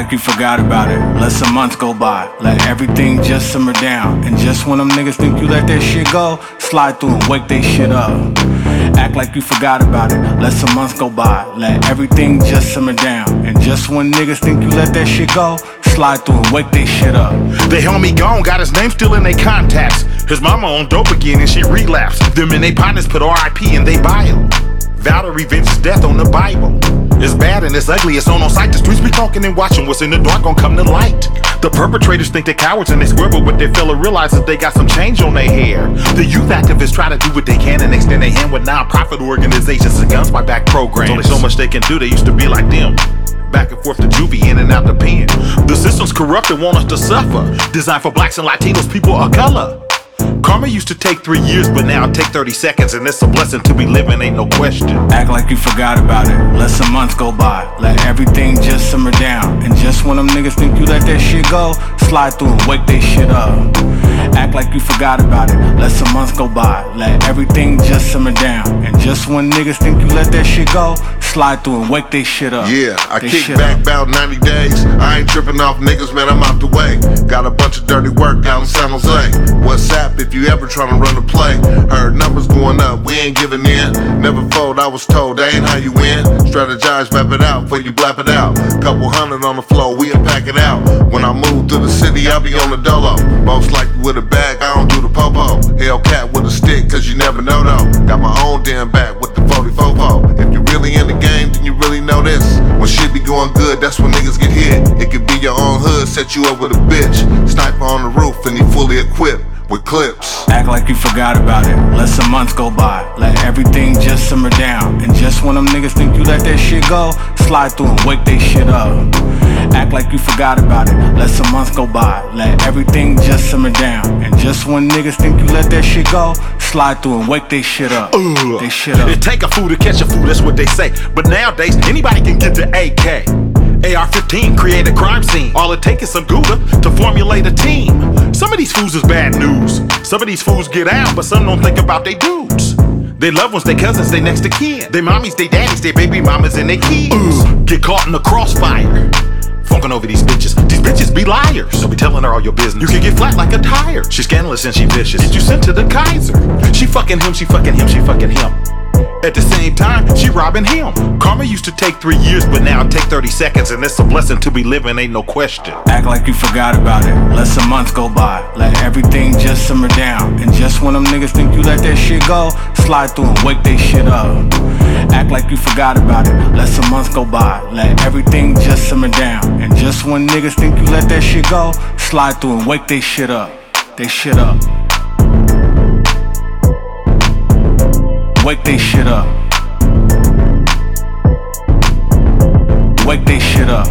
like you forgot about it. Let some months go by, let everything just simmer down. And just when them niggas think you let that shit go, slide through and wake they shit up. Act like you forgot about it. Let some months go by, let everything just simmer down. And just when niggas think you let that shit go, slide through and wake they shit up. They homie gone, got his name still in they contacts. His mama on dope again and she relapsed. Them and they partners put R.I.P. in they bio. Vow to revenge his death on the Bible. It's bad and it's ugly, it's on sight. The streets be talking and watching what's in the dark gon' come to light. The perpetrators think they're cowards and they swear, but what they fail to realize is they got some change on their hair. The youth activists try to do what they can and extend their hand with non-profit organizations and guns buyback programs. Only so much they can do, they used to be like them. Back and forth to juvie, in and out the pen. The system's corrupt and want us to suffer. Designed for blacks and Latinos, people of color. Karma used to take 3 years, but now it take 30 seconds. And it's a blessing to be living, ain't no question. Act like you forgot about it. Let some months go by, let everything just simmer down. And just when them niggas think you let that shit go, slide through and wake they shit up. Act like you forgot about it. Let some months go by, let everything just simmer down. And just when niggas think you let that shit go, slide through and wake they shit up. Yeah, I kick back about 90 days. I ain't tripping off niggas, man, I'm out the way. Got a bunch of dirty work down in San Jose. WhatsApp if you ever tryna run a play. Heard numbers going up, we ain't giving in. Never fold, I was told, that ain't how you win. Strategize, map it out, before you blap it out. Couple hundred on the floor, we'll pack it out. When I move to the city, I'll be on the dolo. Most likely with a bag, I don't do the popo. Hellcat with a stick, cause you never know though. Got my own damn bag with the 40-fofo. If you really in the game, then you really know this. When shit be going good, that's when niggas get hit. It could be your own hood, set you up with a bitch. Sniper on the roof and he fully equipped with clips. Act like you forgot about it. Let some months go by, let everything just simmer down. And just when them niggas think you let that shit go, slide through and wake they shit up. Act like you forgot about it. Let some months go by, let everything just simmer down. And just when niggas think you let that shit go, slide through and wake they shit up. They shit up. It take a fool to catch a fool, that's what they say. But nowadays, anybody can get the AK. AR-15 create a crime scene. All it takes is some Gouda to formulate a team. Some of these fools is bad news. Some of these fools get out, but some don't think about they dudes. They loved ones, they cousins, they next to kin. They mommies, they daddies, they baby mamas, and they kids. Get caught in the crossfire. Funkin' over these bitches be liars. So be telling her all your business. You can get flat like a tire. She's scandalous and she vicious. Get you sent to the Kaiser. She fucking him, she fucking him, she fucking him. At the same time, she robbing him. Karma used to take 3 years, but now it take 30 seconds. And it's a blessing to be living, ain't no question. Act like you forgot about it. Let some months go by, let everything just simmer down. And just when them niggas think you let that shit go, slide through and wake they shit up. Act like you forgot about it. Let some months go by, let everything just simmer down. And just when niggas think you let that shit go, slide through and wake they shit up. They shit up. Wake they shit up. Wake they shit up.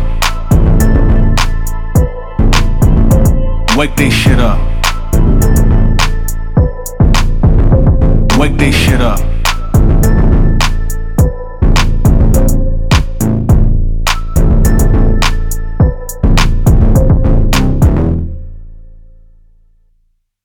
Wake they shit up. Wake they shit up.